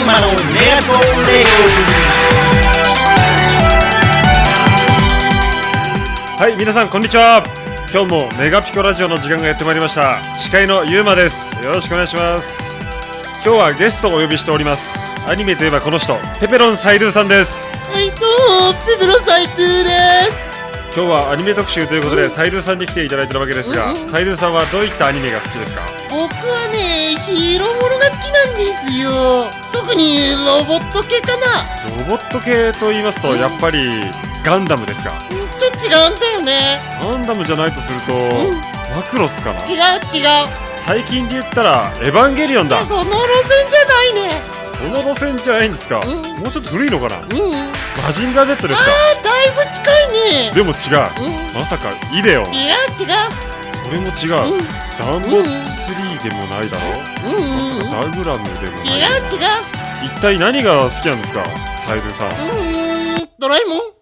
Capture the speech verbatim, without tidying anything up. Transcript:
馬のメガトレはい、皆さんこんにちは。今日もメガピコラジオの時間がやってまいりました。司会のゆうまです。よろしくお願いします。今日はゲストをお呼びしております。アニメといえばこの人、ペペロンサイドゥさんです。 はいどうもペペロンサイドゥです。 今日はアニメ特集ということで、うん、サイドゥさんに来ていただいているわけですが、うんうん、サイドゥさんはどういったアニメが好きですか？ 僕はね、ヒーローものが好きなんですよ。特にロボット系かな。 ロボット系と言いますと、うん、やっぱりガンダムですか？ ちょっと違うんだよね。 ガンダムじゃないとすると、うん、マクロスかな。 違う違う。 最近で言ったらエヴァンゲリオンだ。 その路線じゃないね。 その路線じゃないんですか？うん、もうちょっと古いのかな。うん、マジンガー Z ですか？ あー、だいぶ近いね。 でも違う、うん、まさかイデオン。 違う違う。 それも違う、うん、ザンボスリーでもないだろ、うん、まさかダグラムでもない。 違う違う。 一体何が好きなんですか、サイドゥさん？ うーん、ドラえもん。